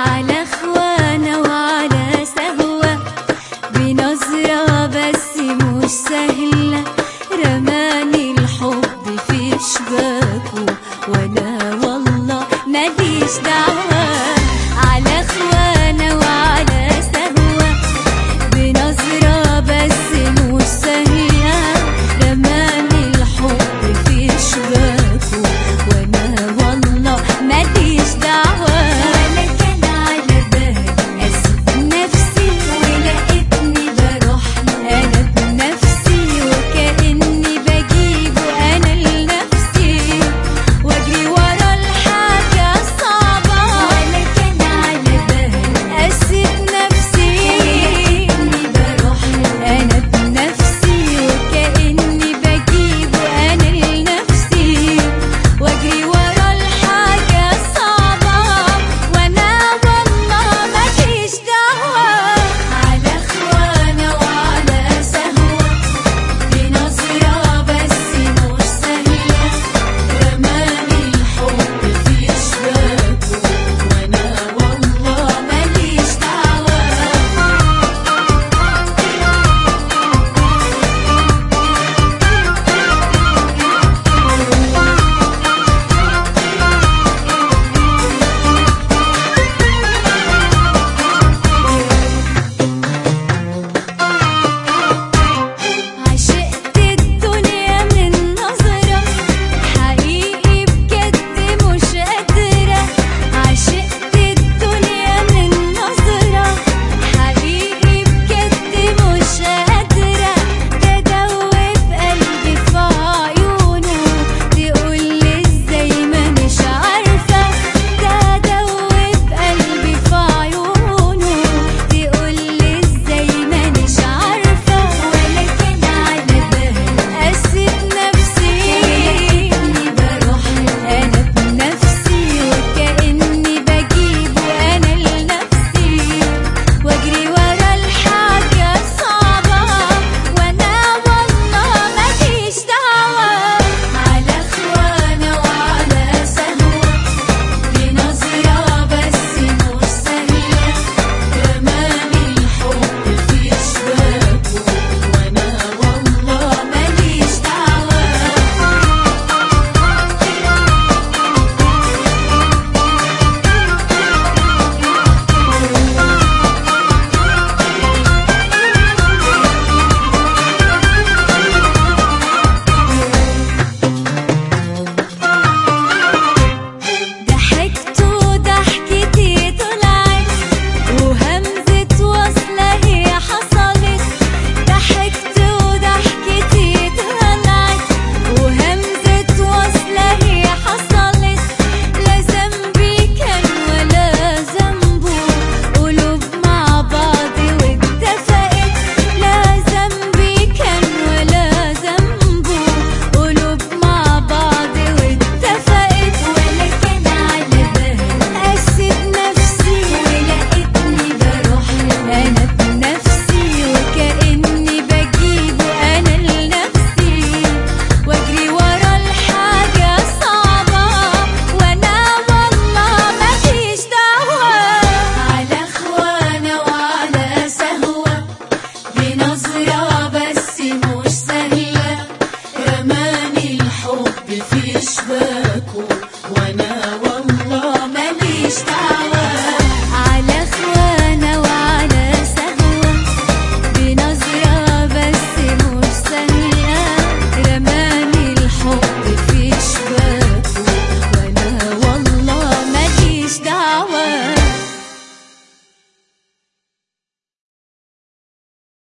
على خوانة وعلى سهوة، بنظرة بس مش سهلة، رماني الحب في شباكه وانا والله ماليش دعوة. على خوانة وعلى سهوة، بنظرة بس مش سهلة، رماني الحب في شباكه وانا والله ماليش دعوة. ولا كان على بالي اسيب نفسي، ولقيتني بروح انا بنفسي، وكأني بجيبه انا لنفسي، واجري ورا الحاجة الصعبة. ولا كان على بالي اسيب نفسي، ولقيتني بروح انا بنفسي، وكأني بجيبه انا لنفسي، واجري ورا الحاجة الصعبة، وانا والله ماليش دعوة. على خوانة وعلى سهوة، بنظرة بس مش سهلة، رماني الحب في شباكه وانا والله ماليش دعوة. عشقت الدنيا من نظرة، حقيقي بجد مش قادرة. عشقت الدنيا من نظرة، حقيقي بجد مش قادرة. تدوب قلبي في عيونه، تقولي ازاي ما مش عارفة. تدوب قلبي في عيونه، تقولي ازاي ما مش عارفة. ولا كان على بالي اسيب نفسي، ولقيتني بروح انا بنفسي، وكأني بجيبه انا لنفسي، واجري ورا الحاجة الصعبة، وانا والله ماليش دعوة. على خوانة وعلى سهوة، بنظرة بس مش سهلة، رماني الحب في شباكه وانا والله ماليش دعوة. ضحكت وضحكتي طلعت، وهمزة وصلة هي حصلت. ضحكت وضحكتي طلعت، وهمزة وصلة هي حصلت. لا ذنبي كان ولا ذنبه، قلوب مع بعض واتفقت. لا ذنبي كان ولا ذنبه، قلوب مع بعض واتفقت. ولا كان على بالي اسيب نفسي، ولقيتني بروح انا بنفسي، وكأني بجيبه انا لنفسي، واجري ورا الحاجة الصعبة، وانا والله ماليش دعوة. على خوانة وعلى سهوة، بنظرة بس مش سهلة، رماني الحب في شباكه